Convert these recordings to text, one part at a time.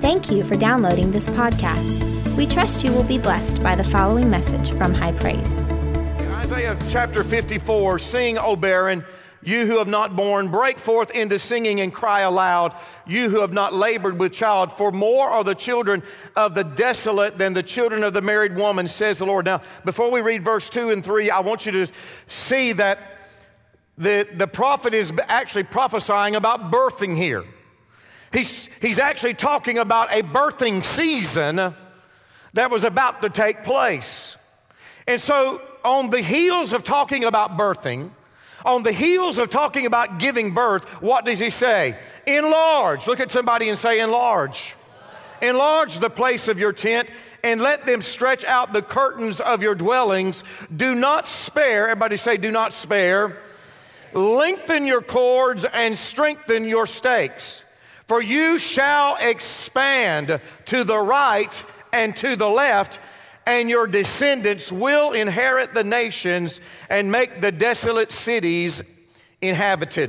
Thank you for downloading this podcast. We trust you will be blessed by the following message from High Praise. Isaiah chapter 54, sing, O barren, you who have not borne, break forth into singing and cry aloud, you who have not labored with child, for more are the children of the desolate than the children of the married woman, says the Lord. Now, before we read verse 2 and 3, I want you to see that the prophet is actually prophesying about birthing here. He's actually talking about a birthing season that was about to take place. And so on the heels of talking about birthing, on the heels of talking about giving birth, what does he say? Enlarge. Look at somebody and say, enlarge. Enlarge the place of your tent and let them stretch out the curtains of your dwellings. Do not spare. Everybody say, do not spare. Lengthen your cords and strengthen your stakes. For you shall expand to the right and to the left, and your descendants will inherit the nations and make the desolate cities inhabited.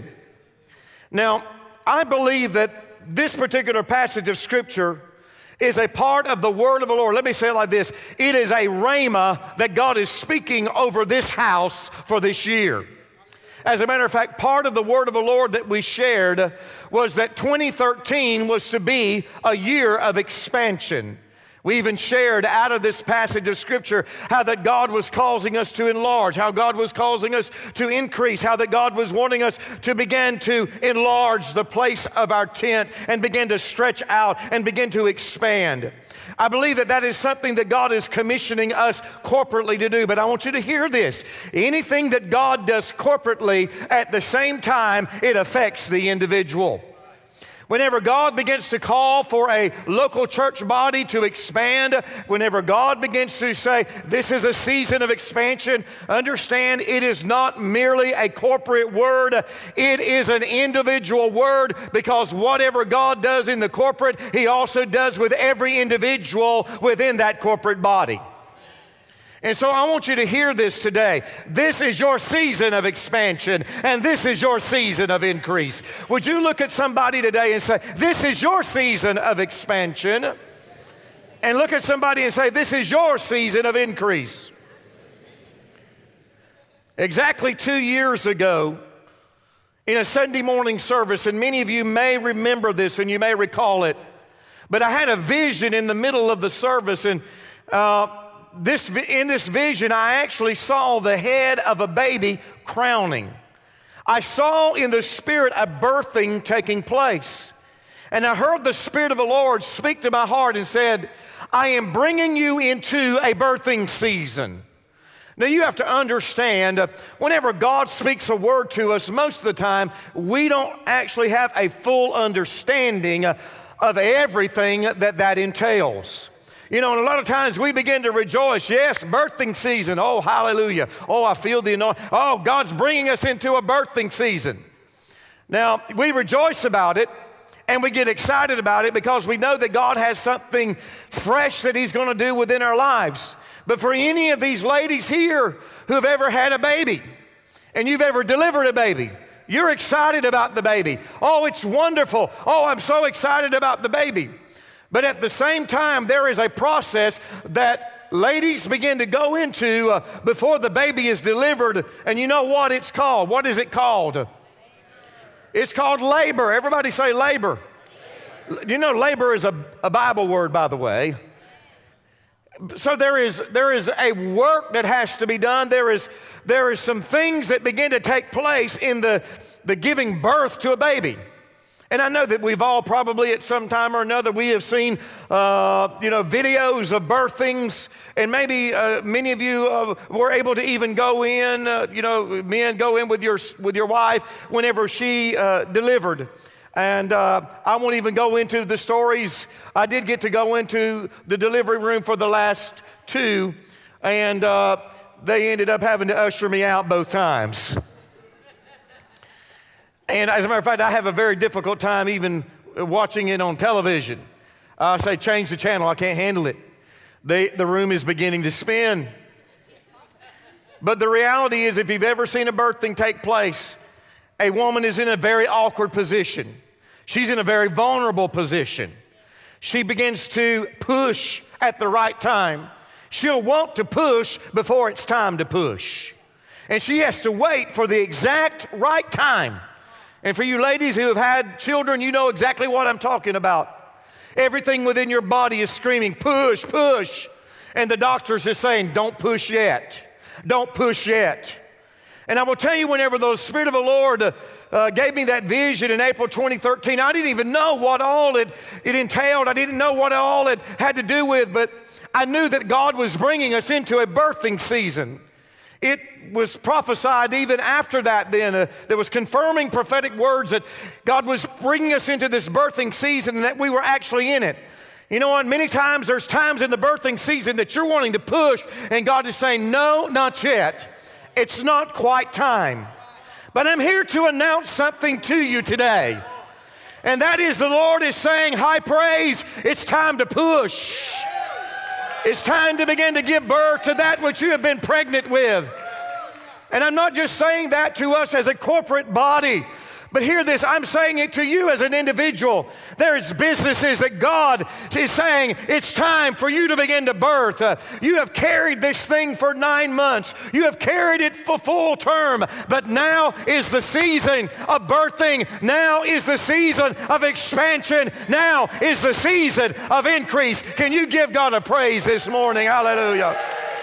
Now, I believe that this particular passage of Scripture is a part of the word of the Lord. Let me say it like this. It is a rhema that God is speaking over this house for this year. As a matter of fact, part of the word of the Lord that we shared was that 2013 was to be a year of expansion. We even shared out of this passage of Scripture how that God was causing us to enlarge, how God was causing us to increase, how that God was wanting us to begin to enlarge the place of our tent and begin to stretch out and begin to expand. I believe that that is something that God is commissioning us corporately to do, but I want you to hear this. Anything that God does corporately, at the same time, it affects the individual. Whenever God begins to call for a local church body to expand, whenever God begins to say, this is a season of expansion, understand it is not merely a corporate word, it is an individual word, because whatever God does in the corporate, He also does with every individual within that corporate body. And so I want you to hear this today. This is your season of expansion, and this is your season of increase. Would you look at somebody today and say, this is your season of expansion? And look at somebody and say, this is your season of increase. Exactly 2 years ago, in a Sunday morning service, and many of you may remember this and you may recall it, but I had a vision in the middle of the service, and in this vision, I actually saw the head of a baby crowning. I saw in the spirit a birthing taking place. And I heard the Spirit of the Lord speak to my heart and said, I am bringing you into a birthing season. Now you have to understand, whenever God speaks a word to us, most of the time, we don't actually have a full understanding of everything that entails. You know, and a lot of times we begin to rejoice. Yes, birthing season. Oh, hallelujah. Oh, I feel the anointing. Oh, God's bringing us into a birthing season. Now, we rejoice about it and we get excited about it because we know that God has something fresh that He's going to do within our lives. But for any of these ladies here who have ever had a baby and you've ever delivered a baby, you're excited about the baby. Oh, it's wonderful. Oh, I'm so excited about the baby. But at the same time, there is a process that ladies begin to go into before the baby is delivered. And you know what it's called? What is it called? It's called labor. Everybody say labor. You know, labor is a Bible word, by the way. So there is a work that has to be done. There is some things that begin to take place in the giving birth to a baby. And I know that we've all probably at some time or another, we have seen, videos of birthings, and maybe many of you were able to even go in, men go in with your wife whenever she delivered. And I won't even go into the stories. I did get to go into the delivery room for the last two, and they ended up having to usher me out both times. And as a matter of fact, I have a very difficult time even watching it on television. I say, change the channel, I can't handle it. The room is beginning to spin. But the reality is, if you've ever seen a birthing take place, a woman is in a very awkward position. She's in a very vulnerable position. She begins to push at the right time. She'll want to push before it's time to push. And she has to wait for the exact right time. And for you ladies who have had children, you know exactly what I'm talking about. Everything within your body is screaming, push, push. And the doctors are saying, don't push yet. Don't push yet. And I will tell you, whenever the Spirit of the Lord gave me that vision in April 2013, I didn't even know what all it entailed. I didn't know what all it had to do with, but I knew that God was bringing us into a birthing season. It was prophesied even after that then. There was confirming prophetic words that God was bringing us into this birthing season and that we were actually in it. You know what? Many times there's times in the birthing season that you're wanting to push and God is saying, no, not yet. It's not quite time. But I'm here to announce something to you today. And that is the Lord is saying, high praise, it's time to push. It's time to begin to give birth to that which you have been pregnant with. And I'm not just saying that to us as a corporate body, but hear this, I'm saying it to you as an individual. There's businesses that God is saying, it's time for you to begin to birth. You have carried this thing for 9 months. You have carried it for full term, but now is the season of birthing. Now is the season of expansion. Now is the season of increase. Can you give God a praise this morning? Hallelujah.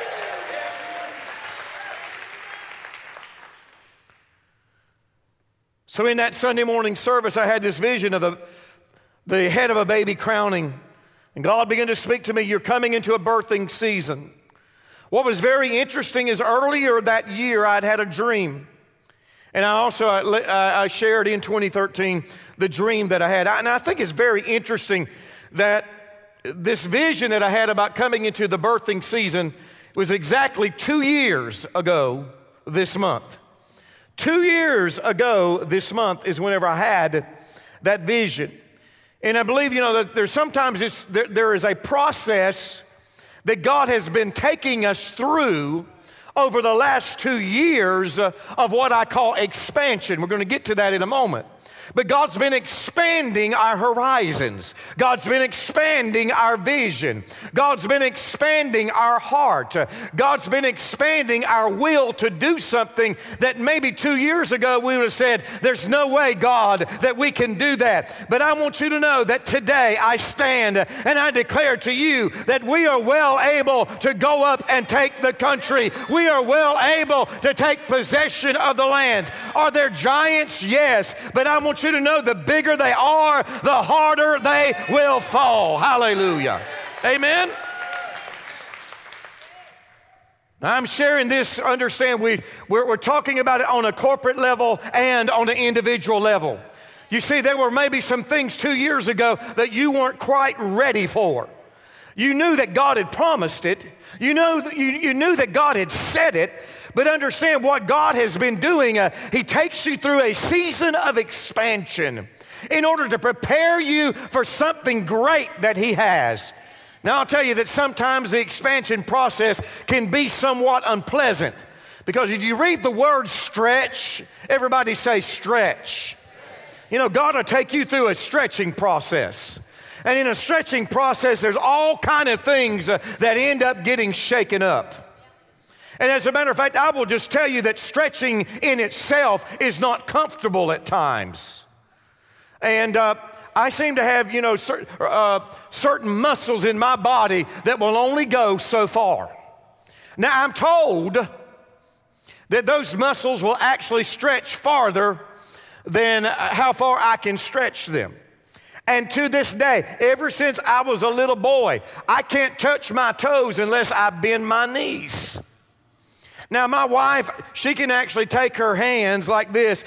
So in that Sunday morning service, I had this vision of the head of a baby crowning. And God began to speak to me, you're coming into a birthing season. What was very interesting is earlier that year, I'd had a dream. And I shared in 2013 the dream that I had. And I think it's very interesting that this vision that I had about coming into the birthing season was exactly 2 years ago this month. 2 years ago this month is whenever I had that vision. And I believe, that there's sometimes there is a process that God has been taking us through over the last 2 years of what I call expansion. We're going to get to that in a moment. But God's been expanding our horizons. God's been expanding our vision. God's been expanding our heart. God's been expanding our will to do something that maybe 2 years ago we would have said, there's no way, God, that we can do that. But I want you to know that today I stand and I declare to you that we are well able to go up and take the country. We are well able to take possession of the lands. Are there giants? Yes. But I want you to know the bigger they are, the harder they will fall. Hallelujah. Amen. Now I'm sharing this, understand we're talking about it on a corporate level and on an individual level. You see, there were maybe some things 2 years ago that you weren't quite ready for. You knew that God had promised it. You knew that God had said it. But understand what God has been doing. He takes you through a season of expansion in order to prepare you for something great that He has. Now, I'll tell you that sometimes the expansion process can be somewhat unpleasant because if you read the word stretch, everybody say stretch. God will take you through a stretching process. And in a stretching process, there's all kind of things that end up getting shaken up. And as a matter of fact, I will just tell you that stretching in itself is not comfortable at times. And I seem to have, certain muscles in my body that will only go so far. Now, I'm told that those muscles will actually stretch farther than how far I can stretch them. And to this day, ever since I was a little boy, I can't touch my toes unless I bend my knees. Now, my wife, she can actually take her hands like this,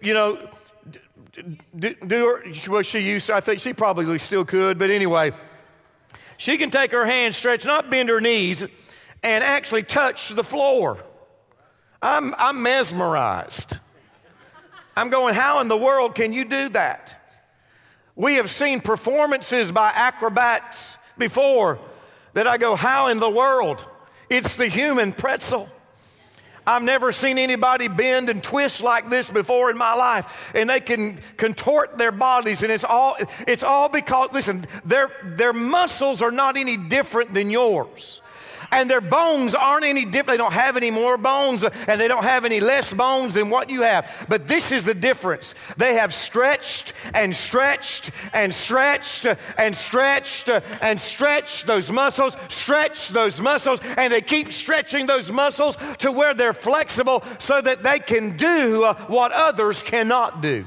she used to, I think she probably still could, but anyway, she can take her hands, stretch, not bend her knees, and actually touch the floor. I'm mesmerized. I'm going, how in the world can you do that? We have seen performances by acrobats before that I go, how in the world? It's the human pretzel. I've never seen anybody bend and twist like this before in my life. And they can contort their bodies, and it's all because, listen, their muscles are not any different than yours. And their bones aren't any different. They don't have any more bones, and they don't have any less bones than what you have. But this is the difference. They have stretched and stretched and stretched and stretched and stretched those muscles, and they keep stretching those muscles to where they're flexible so that they can do what others cannot do.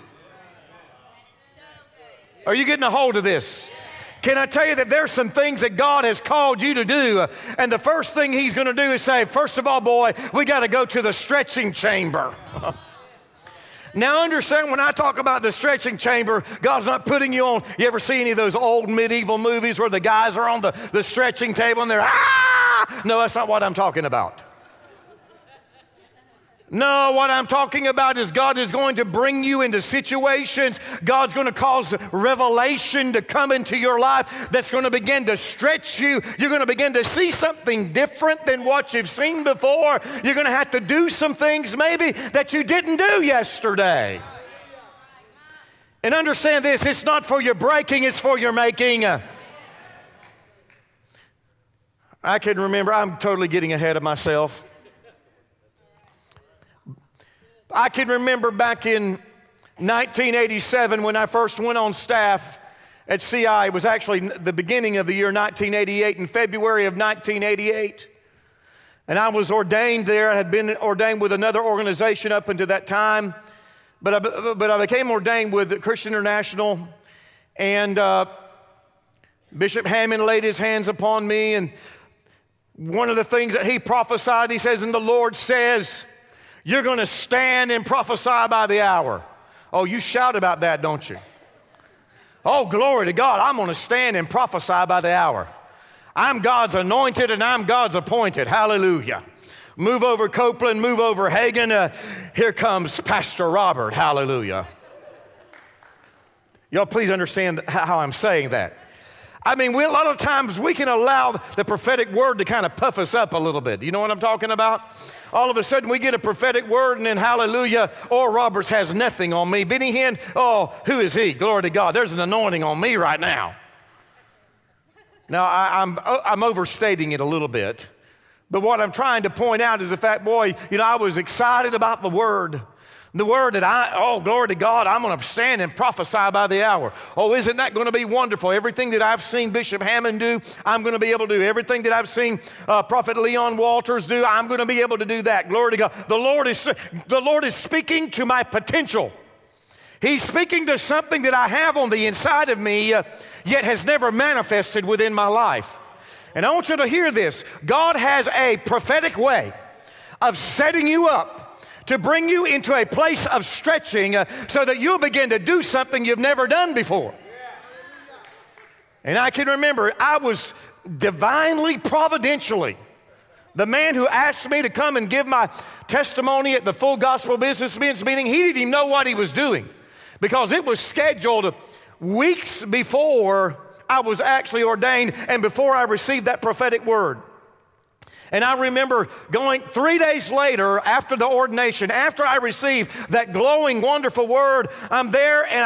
Are you getting a hold of this? Can I tell you that there's some things that God has called you to do, and the first thing He's going to do is say, first of all, boy, we got to go to the stretching chamber. Now understand, when I talk about the stretching chamber, God's not putting you on. You ever see any of those old medieval movies where the guys are on the stretching table and they're, No, that's not what I'm talking about. No, what I'm talking about is God is going to bring you into situations. God's going to cause revelation to come into your life that's going to begin to stretch you. You're going to begin to see something different than what you've seen before. You're going to have to do some things maybe that you didn't do yesterday. And understand this, it's not for your breaking, it's for your making. I can remember, I'm totally getting ahead of myself. I can remember back in 1987 when I first went on staff at CI. It was actually the beginning of the year 1988, in February of 1988. And I was ordained there. I had been ordained with another organization up until that time. But I became ordained with Christian International. And Bishop Hammond laid his hands upon me. And one of the things that he prophesied, he says, and the Lord says, you're going to stand and prophesy by the hour. Oh, you shout about that, don't you? Oh, glory to God. I'm going to stand and prophesy by the hour. I'm God's anointed and I'm God's appointed. Hallelujah. Move over Copeland, move over Hagen. Here comes Pastor Robert. Hallelujah. Y'all please understand how I'm saying that. I mean, a lot of times we can allow the prophetic word to kind of puff us up a little bit. You know what I'm talking about? All of a sudden we get a prophetic word and then hallelujah, Oral Roberts has nothing on me. Benny Hinn, oh, who is he? Glory to God. There's an anointing on me right now. Now, I'm overstating it a little bit. But what I'm trying to point out is the fact, boy, I was excited about the word. The word that oh, glory to God, I'm going to stand and prophesy by the hour. Oh, isn't that going to be wonderful? Everything that I've seen Bishop Hammond do, I'm going to be able to do. Everything that I've seen Prophet Leon Walters do, I'm going to be able to do that. Glory to God. The Lord is speaking to my potential. He's speaking to something that I have on the inside of me, yet has never manifested within my life. And I want you to hear this. God has a prophetic way of setting you up to bring you into a place of stretching so that you'll begin to do something you've never done before. And I can remember I was divinely, providentially, the man who asked me to come and give my testimony at the Full Gospel Businessmen's meeting, he didn't even know what he was doing because it was scheduled weeks before I was actually ordained and before I received that prophetic word. And I remember going 3 days later after the ordination, after I received that glowing, wonderful word, I'm there and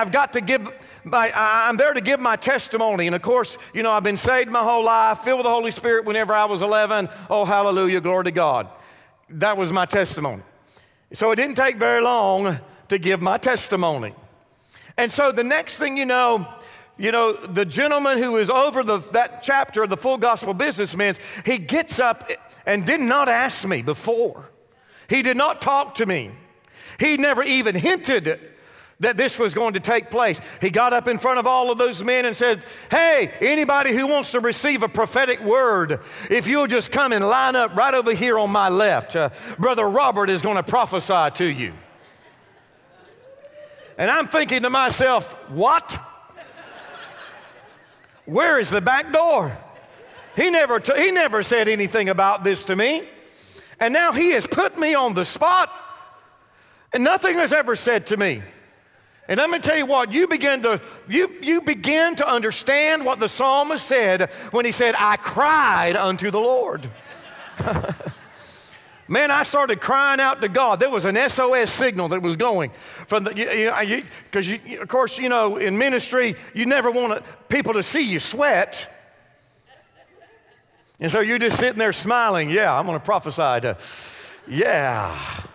I'm there to give my testimony. And of course, I've been saved my whole life, filled with the Holy Spirit whenever I was 11. Oh, hallelujah, glory to God. That was my testimony. So it didn't take very long to give my testimony. And so the next thing you know, the gentleman who is over that chapter of the Full Gospel Businessmen, he gets up and did not ask me before. He did not talk to me. He never even hinted that this was going to take place. He got up in front of all of those men and said, hey, anybody who wants to receive a prophetic word, if you'll just come and line up right over here on my left, Brother Robert is going to prophesy to you. And I'm thinking to myself, what? Where is the back door? He never said anything about this to me. And now he has put me on the spot and nothing was ever said to me. And let me tell you what, you begin to understand what the psalmist said when he said, I cried unto the Lord. Man, I started crying out to God. There was an SOS signal that was going from the, because of course, in ministry, you never want people to see you sweat. And so you're just sitting there smiling. Yeah, I'm going to prophesy yeah.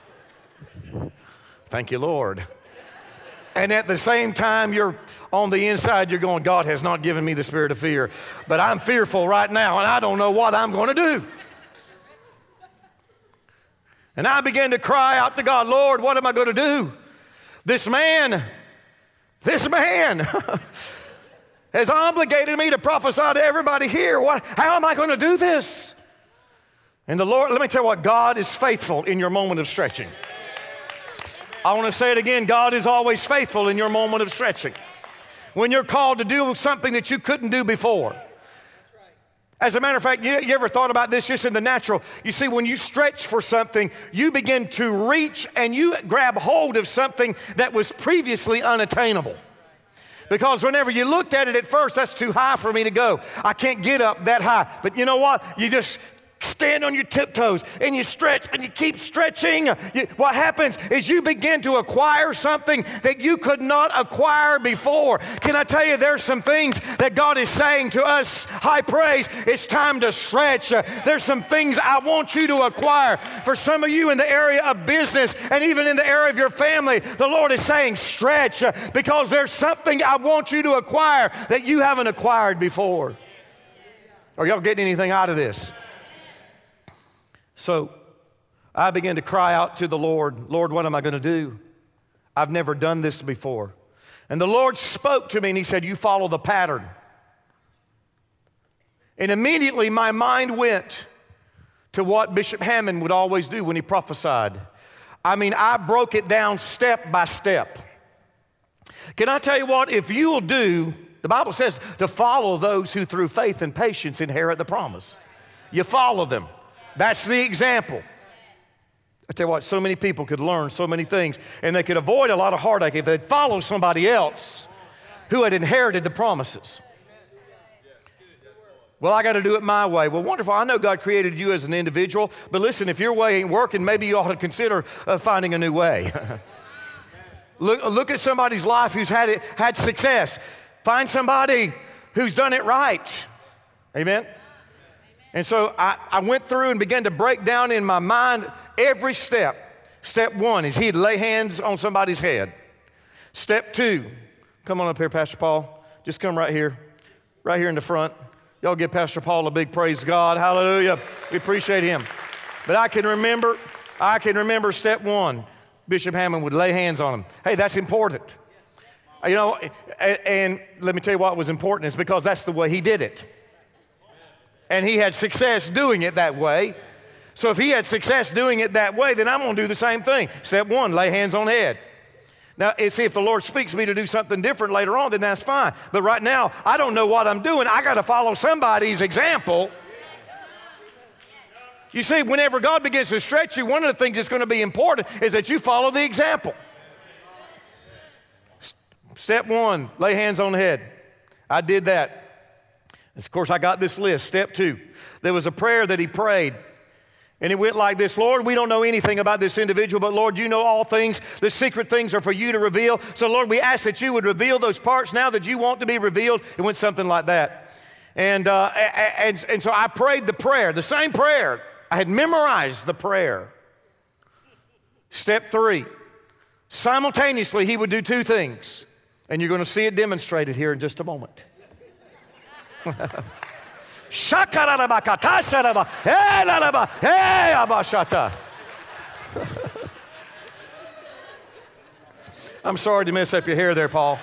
Thank you, Lord. And at the same time, you're on the inside, you're going, God has not given me the spirit of fear, but I'm fearful right now, and I don't know what I'm going to do. And I began to cry out to God, Lord, what am I going to do? This man has obligated me to prophesy to everybody here. How am I going to do this? And the Lord, let me tell you what, God is faithful in your moment of stretching. I want to say it again, God is always faithful in your moment of stretching. When you're called to do something that you couldn't do before. As a matter of fact, you ever thought about this just in the natural? You see, when you stretch for something, you begin to reach and you grab hold of something that was previously unattainable. Because whenever you looked at it at first, that's too high for me to go. I can't get up that high. But you know what? You just stand on your tiptoes and you stretch and you keep stretching. What happens is you begin to acquire something that you could not acquire before. Can I tell you, there's some things that God is saying to us, High Praise, it's time to stretch. There's some things I want you to acquire. For some of you in the area of business and even in the area of your family, the Lord is saying stretch because there's something I want you to acquire that you haven't acquired before. Are y'all getting anything out of this? So I began to cry out to the Lord, Lord, what am I going to do? I've never done this before. And the Lord spoke to me and he said, you follow the pattern. And immediately my mind went to what Bishop Hammond would always do when he prophesied. I mean, I broke it down step by step. Can I tell you what? If you'll do, the Bible says to follow those who through faith and patience inherit the promise. You follow them. That's the example. I tell you what, so many people could learn so many things, and they could avoid a lot of heartache if they'd follow somebody else who had inherited the promises. Well, I got to do it my way. Well, wonderful. I know God created you as an individual, but listen, if your way ain't working, maybe you ought to consider finding a new way. Look at somebody's life who's had success. Find somebody who's done it right. Amen? And so I went through and began to break down in my mind every step. Step one is he'd lay hands on somebody's head. Step two, come on up here, Pastor Paul. Just come right here in the front. Y'all give Pastor Paul a big praise God. Hallelujah. We appreciate him. But I can remember step one. Bishop Hammond would lay hands on him. Hey, that's important. And let me tell you what was important is because that's the way he did it. And he had success doing it that way. So if he had success doing it that way, then I'm going to do the same thing. Step one, lay hands on head. Now, see, if the Lord speaks to me to do something different later on, then that's fine. But right now, I don't know what I'm doing. I got to follow somebody's example. You see, whenever God begins to stretch you, one of the things that's going to be important is that you follow the example. Step one, lay hands on the head. I did that. Of course, I got this list. Step two, there was a prayer that he prayed. And it went like this: Lord, we don't know anything about this individual, but Lord, you know all things. The secret things are for you to reveal. So Lord, we ask that you would reveal those parts now that you want to be revealed. It went something like that. And so I prayed the prayer, the same prayer. I had memorized the prayer. Step three, simultaneously he would do two things. And you're going to see it demonstrated here in just a moment. I'm sorry to mess up your hair there, Paul.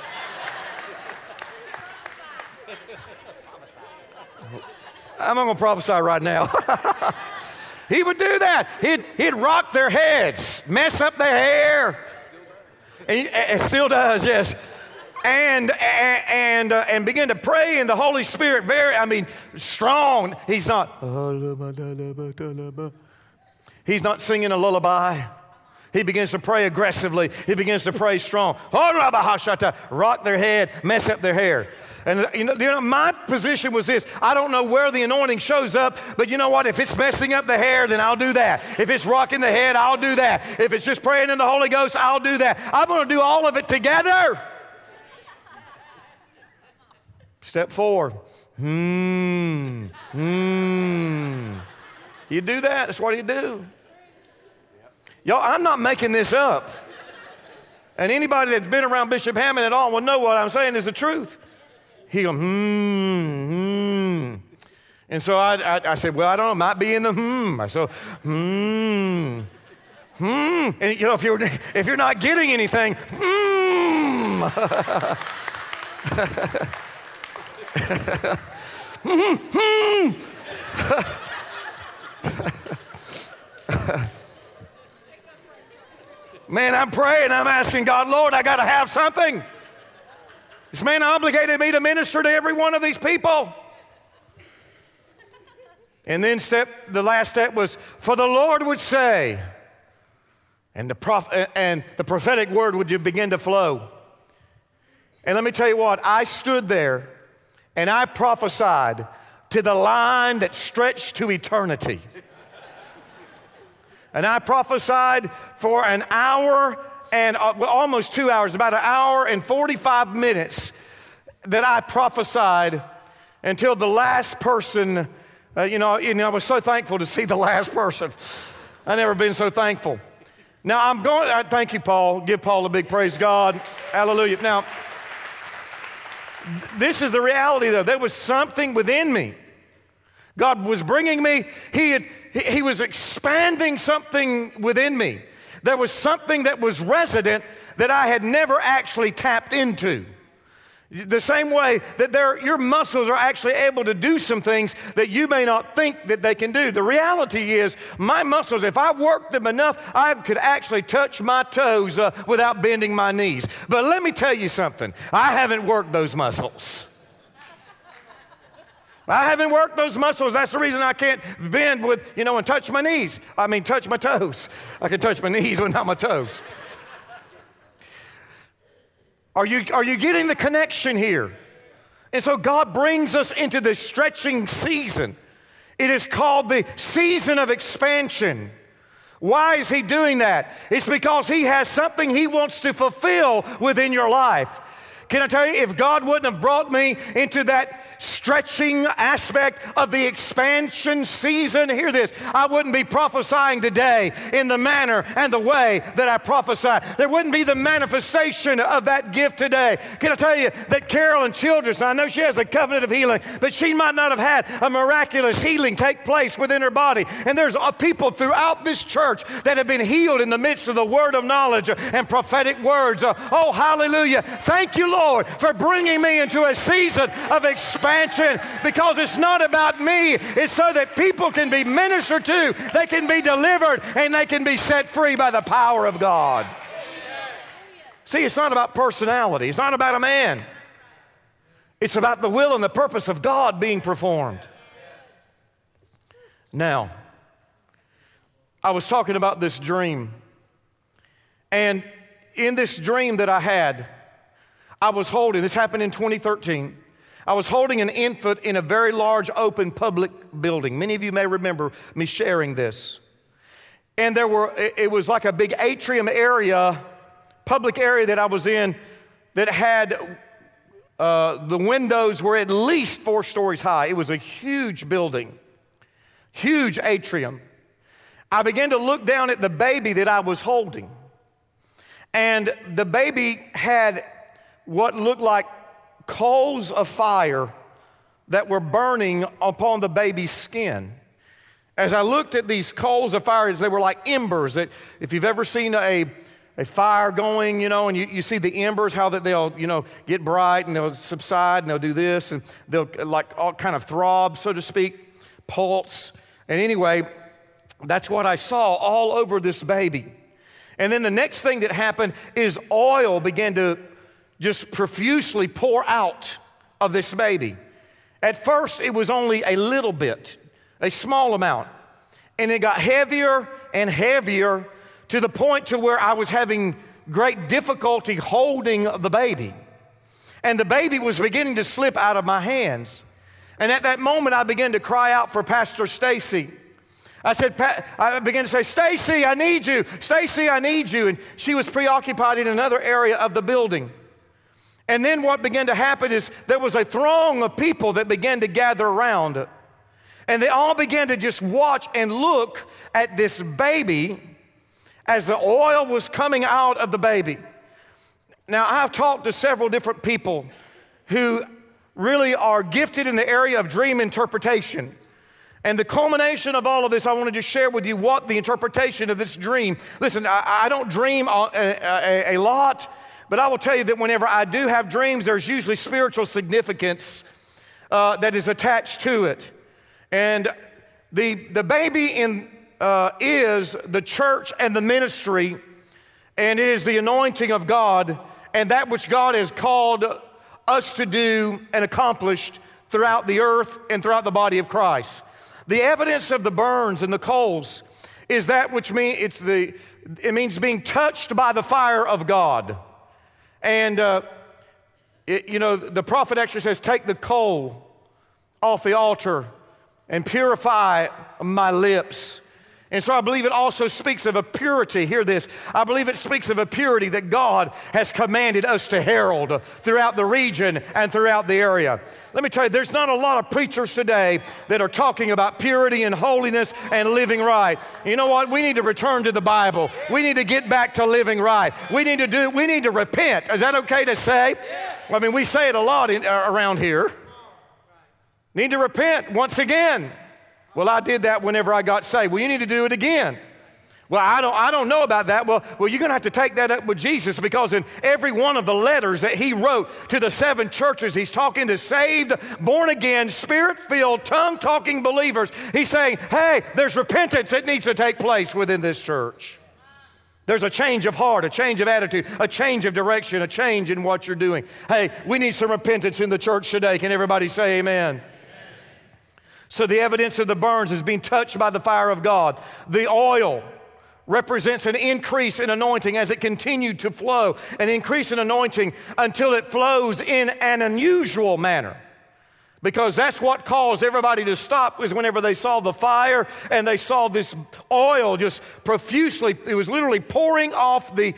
I'm not going to prophesy right now. He would do that. He'd rock their heads, mess up their hair. And it still does, yes. And begin to pray in the Holy Spirit, strong. He's not singing a lullaby. He begins to pray aggressively. He begins to pray strong. Rock their head, mess up their hair. And you know, my position was this. I don't know where the anointing shows up, but you know what? If it's messing up the hair, then I'll do that. If it's rocking the head, I'll do that. If it's just praying in the Holy Ghost, I'll do that. I'm going to do all of it together. Step 4. You do that. That's what you do. Y'all, I'm not making this up. And anybody that's been around Bishop Hammond at all will know what I'm saying is the truth. He goes, And so I said, well, I don't know, it might be in the I said, And you know, if you're not getting anything, Man, I'm praying, I'm asking God, Lord, I got to have something. This man obligated me to minister to every one of these people. And then the last step was, for the Lord would say, and the prophetic word would begin to flow. And let me tell you what, I stood there and I prophesied to the line that stretched to eternity. And I prophesied for an hour and almost 2 hours, about an hour and 45 minutes that I prophesied until the last person, I was so thankful to see the last person. I've never been so thankful. Now thank you, Paul. Give Paul a big praise God. Hallelujah. Now, this is the reality though. There was something within me. God was bringing me, He was expanding something within me. There was something that was resident that I had never actually tapped into. The same way that your muscles are actually able to do some things that you may not think that they can do. The reality is my muscles, if I worked them enough, I could actually touch my toes without bending my knees. But let me tell you something. I haven't worked those muscles. I haven't worked those muscles. That's the reason I can't bend and touch my knees. Touch my toes. I can touch my knees, but not my toes. Are you getting the connection here? And so God brings us into this stretching season. It is called the season of expansion. Why is He doing that? It's because He has something He wants to fulfill within your life. Can I tell you, if God wouldn't have brought me into that stretching aspect of the expansion season, hear this, I wouldn't be prophesying today in the manner and the way that I prophesy. There wouldn't be the manifestation of that gift today. Can I tell you that Carolyn Childress, I know she has a covenant of healing, but she might not have had a miraculous healing take place within her body. And there's people throughout this church that have been healed in the midst of the word of knowledge and prophetic words. Oh, hallelujah. Thank you, Lord, for bringing me into a season of expansion, because it's not about me. It's so that people can be ministered to, they can be delivered, and they can be set free by the power of God. See, it's not about personality. It's not about a man. It's about the will and the purpose of God being performed. Now, I was talking about this dream, and in this dream that I had, I was holding, this happened in 2013, I was holding an infant in a very large open public building. Many of you may remember me sharing this. And it was like a big atrium area, public area that I was in that had, the windows were at least 4 stories high. It was a huge building, huge atrium. I began to look down at the baby that I was holding. And the baby had what looked like coals of fire that were burning upon the baby's skin. As I looked at these coals of fire, they were like embers. That if you've ever seen a fire going, and you see the embers, how that they'll, get bright and they'll subside and they'll do this and they'll like all kind of throb, so to speak, pulse. And anyway, that's what I saw all over this baby. And then the next thing that happened is oil began to just profusely pour out of this baby. At first, it was only a little bit, a small amount. And it got heavier and heavier to the point to where I was having great difficulty holding the baby. And the baby was beginning to slip out of my hands. And at that moment, I began to cry out for Pastor Stacy. I began to say, Stacy, I need you. Stacy, I need you. And she was preoccupied in another area of the building. And then what began to happen is there was a throng of people that began to gather around. And they all began to just watch and look at this baby as the oil was coming out of the baby. Now, I've talked to several different people who really are gifted in the area of dream interpretation. And the culmination of all of this, I wanted to share with you what the interpretation of this dream. Listen, I don't dream a lot, but I will tell you that whenever I do have dreams, there's usually spiritual significance that is attached to it. And the baby is the church and the ministry, and it is the anointing of God and that which God has called us to do and accomplished throughout the earth and throughout the body of Christ. The evidence of the burns and the coals is that which means it means being touched by the fire of God. And the prophet actually says, take the coal off the altar and purify my lips. And so I believe it also speaks of a purity. Hear this. I believe it speaks of a purity that God has commanded us to herald throughout the region and throughout the area. Let me tell you, there's not a lot of preachers today that are talking about purity and holiness and living right. You know what? We need to return to the Bible. We need to get back to living right. We need to repent. Is that okay to say? Well, I mean, we say it a lot around here. Need to repent once again. Well, I did that whenever I got saved. Well, you need to do it again. Well, I don't know about that. Well, you're going to have to take that up with Jesus, because in every one of the letters that he wrote to the 7 churches, he's talking to saved, born-again, spirit-filled, tongue-talking believers. He's saying, hey, there's repentance that needs to take place within this church. There's a change of heart, a change of attitude, a change of direction, a change in what you're doing. Hey, we need some repentance in the church today. Can everybody say amen? So the evidence of the burns is being touched by the fire of God. The oil represents an increase in anointing as it continued to flow, an increase in anointing until it flows in an unusual manner. Because that's what caused everybody to stop, was whenever they saw the fire and they saw this oil just profusely. It was literally pouring off the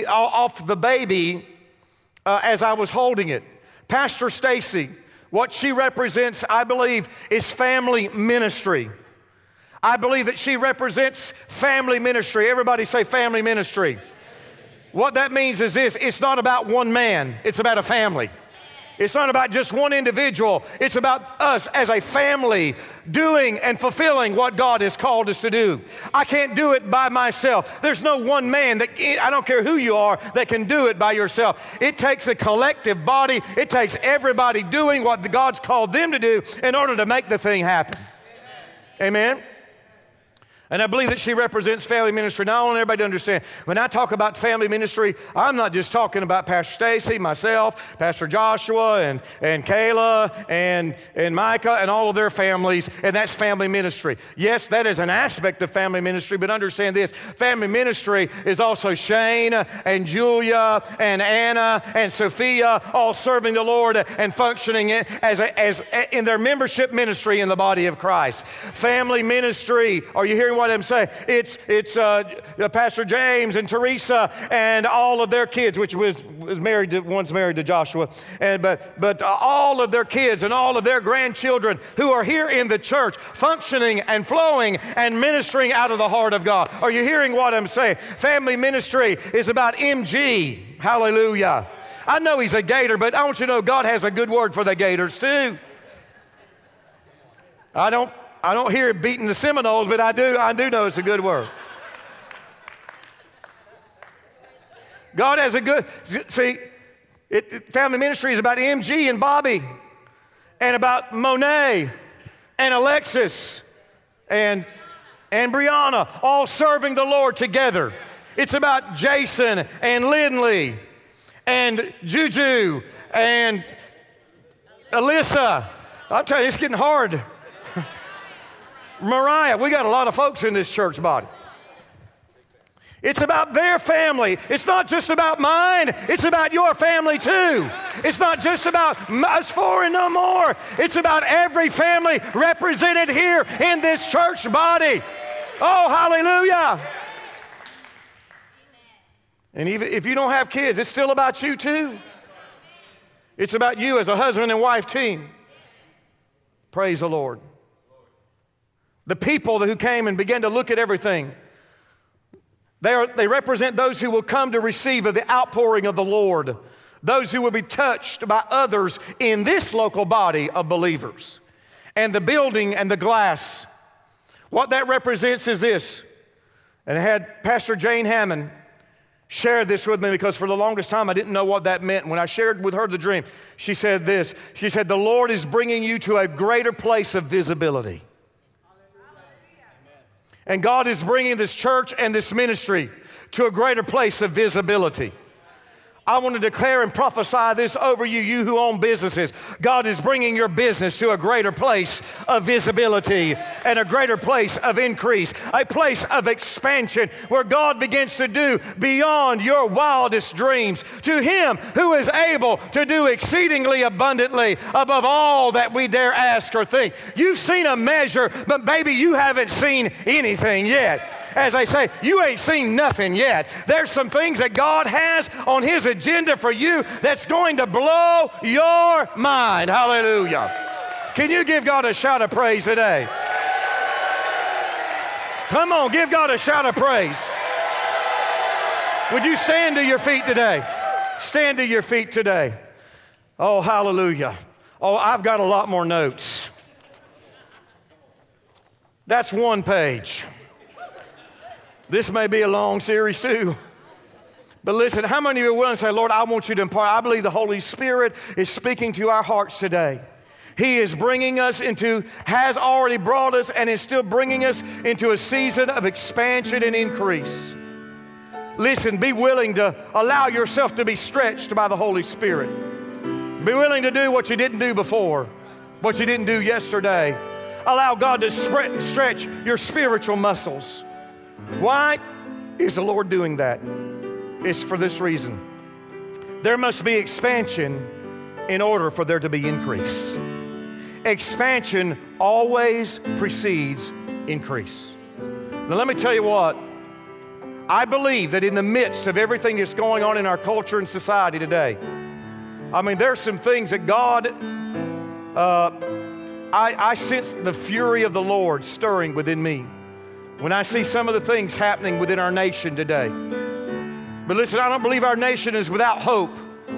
baby as I was holding it. Pastor Stacy, what she represents, I believe, is family ministry. I believe that she represents family ministry. Everybody say family ministry. What that means is this: it's not about one man, it's about a family. It's not about just one individual. It's about us as a family doing and fulfilling what God has called us to do. I can't do it by myself. There's no one man I don't care who you are, that can do it by yourself. It takes a collective body. It takes everybody doing what God's called them to do in order to make the thing happen. Amen? And I believe that she represents family ministry. Now, I want everybody to understand, when I talk about family ministry, I'm not just talking about Pastor Stacy, myself, Pastor Joshua, and Kayla, and Micah, and all of their families, and that's family ministry. Yes, that is an aspect of family ministry, but understand this: family ministry is also Shane, and Julia, and Anna, and Sophia, all serving the Lord and functioning as in their membership ministry in the body of Christ. Family ministry, are you hearing what I'm saying? It's Pastor James and Teresa and all of their kids, which was one's married to Joshua, but all of their kids and all of their grandchildren who are here in the church, functioning and flowing and ministering out of the heart of God. Are you hearing what I'm saying? Family ministry is about MG. Hallelujah. I know he's a Gator, but I want you to know God has a good word for the Gators too. I don't hear it beating the Seminoles, but I do know it's a good word. God has a good, family ministry is about MG and Bobby, and about Monet and Alexis and Brianna, all serving the Lord together. It's about Jason and Lindley and Juju and Alyssa. I'll tell you, it's getting hard. Mariah, we got a lot of folks in this church body. It's about their family. It's not just about mine. It's about your family too. It's not just about us four and no more. It's about every family represented here in this church body. Oh, hallelujah. And even if you don't have kids, it's still about you too. It's about you as a husband and wife team. Praise the Lord. The people who came and began to look at everything, they represent those who will come to receive of the outpouring of the Lord, those who will be touched by others in this local body of believers. And the building and the glass, what that represents is this. And I had Pastor Jane Hammond share this with me because for the longest time I didn't know what that meant. When I shared with her the dream, she said this. She said, the Lord is bringing you to a greater place of visibility. And God is bringing this church and this ministry to a greater place of visibility. I want to declare and prophesy this over you, you who own businesses. God is bringing your business to a greater place of visibility and a greater place of increase, a place of expansion where God begins to do beyond your wildest dreams. To Him who is able to do exceedingly abundantly above all that we dare ask or think. You've seen a measure, but baby, you haven't seen anything yet. As I say, you ain't seen nothing yet. There's some things that God has on His agenda for you that's going to blow your mind. Hallelujah. Can you give God a shout of praise today? Come on, give God a shout of praise. Would you stand to your feet today? Stand to your feet today. Oh, hallelujah. Oh, I've got a lot more notes. That's one page. This may be a long series too. But listen, how many of you are willing to say, Lord, I want you to impart? I believe the Holy Spirit is speaking to our hearts today. He is bringing us into, has already brought us, and is still bringing us into a season of expansion and increase. Listen, be willing to allow yourself to be stretched by the Holy Spirit. Be willing to do what you didn't do before, what you didn't do yesterday. Allow God to stretch your spiritual muscles. Why is the Lord doing that? It's for this reason. There must be expansion in order for there to be increase. Expansion always precedes increase. Now let me tell you what, I believe that in the midst of everything that's going on in our culture and society today, I mean, there's some things that God, I sense the fury of the Lord stirring within me when I see some of the things happening within our nation today. But listen, I don't believe our nation is without hope.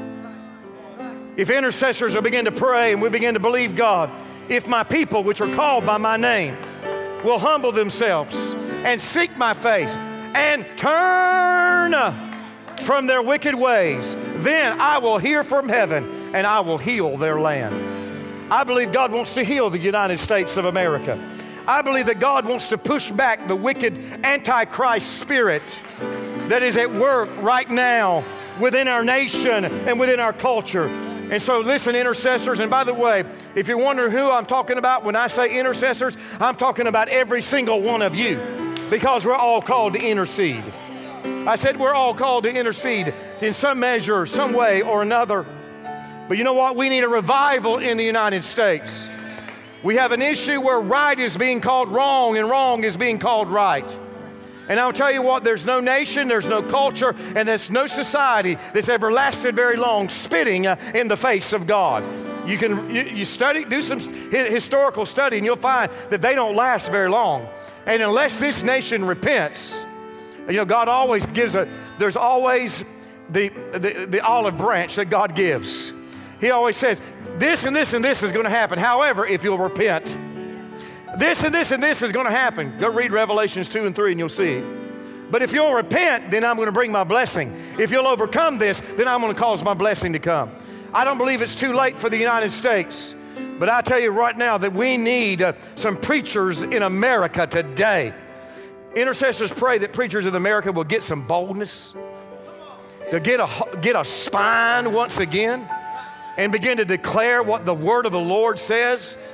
If intercessors will begin to pray and we begin to believe God, if my people, which are called by my name, will humble themselves and seek my face and turn from their wicked ways, then I will hear from heaven and I will heal their land. I believe God wants to heal the United States of America. I believe that God wants to push back the wicked antichrist spirit that is at work right now within our nation and within our culture. And so listen, intercessors, and by the way, if you're wondering who I'm talking about when I say intercessors, I'm talking about every single one of you, because we're all called to intercede. I said we're all called to intercede in some measure, some way or another. But you know what? We need a revival in the United States. We have an issue where right is being called wrong and wrong is being called right. And I'll tell you what, there's no nation, there's no culture, and there's no society that's ever lasted very long spitting in the face of God. You can study, do some historical study, and you'll find that they don't last very long. And unless this nation repents, you know, God always gives there's always the olive branch that God gives. He always says, this and this and this is going to happen. However, if you'll repent, this and this and this is going to happen. Go read Revelations 2 and 3 and you'll see. But if you'll repent, then I'm going to bring my blessing. If you'll overcome this, then I'm going to cause my blessing to come. I don't believe it's too late for the United States. But I tell you right now that we need some preachers in America today. Intercessors pray that preachers in America will get some boldness. They'll get a spine once again and begin to declare what the word of the Lord says.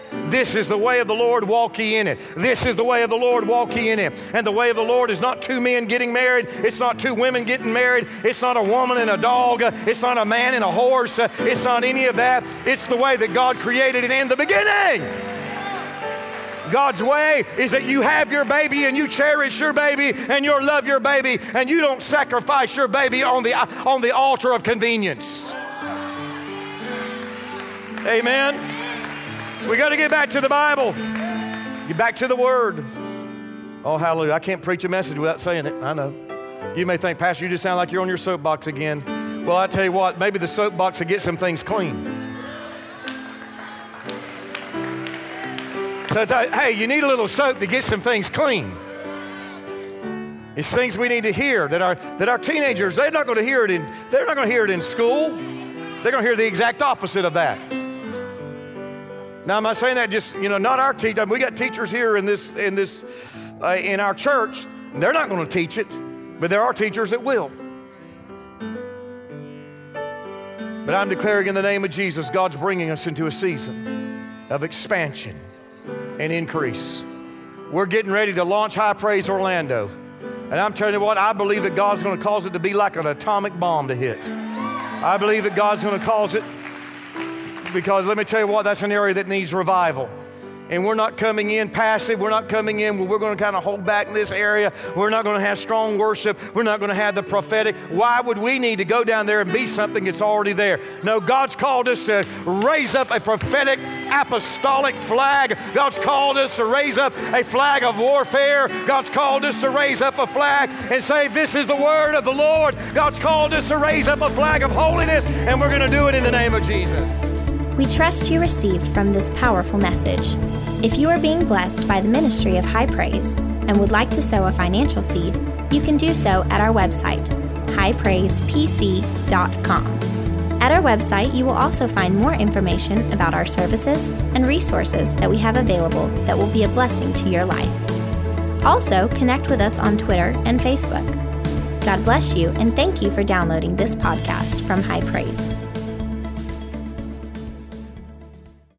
This is the way of the Lord, walk ye in it. This is the way of the Lord, walk ye in it. And the way of the Lord is not two men getting married. It's not two women getting married. It's not a woman and a dog. It's not a man and a horse. It's not any of that. It's the way that God created it in the beginning. God's way is that you have your baby and you cherish your baby and you love your baby and you don't sacrifice your baby on the altar of convenience. Amen. We got to get back to the Bible. Get back to the Word. Oh, hallelujah. I can't preach a message without saying it. I know. You may think, Pastor, you just sound like you're on your soapbox again. Well, I tell you what, maybe the soapbox will get some things clean. So, hey, you need a little soap to get some things clean. It's things we need to hear that our teenagers, they're not going to hear it in school. They're going to hear the exact opposite of that. Now, I'm not saying that just, not our teacher. We got teachers here in our church. They're not going to teach it, but there are teachers that will. But I'm declaring in the name of Jesus, God's bringing us into a season of expansion and increase. We're getting ready to launch High Praise Orlando. And I'm telling you what, I believe that God's going to cause it to be like an atomic bomb to hit. I believe that God's going to cause it, because let me tell you what, that's an area that needs revival. And we're not coming in passive. We're not coming in, we're going to kind of hold back in this area. We're not going to have strong worship. We're not going to have the prophetic. Why would we need to go down there and be something that's already there? No, God's called us to raise up a prophetic apostolic flag. God's called us to raise up a flag of warfare. God's called us to raise up a flag and say, this is the word of the Lord. God's called us to raise up a flag of holiness, and we're going to do it in the name of Jesus. We trust you received from this powerful message. If you are being blessed by the ministry of High Praise and would like to sow a financial seed, you can do so at our website, highpraisepc.com. At our website, you will also find more information about our services and resources that we have available that will be a blessing to your life. Also, connect with us on Twitter and Facebook. God bless you, and thank you for downloading this podcast from High Praise.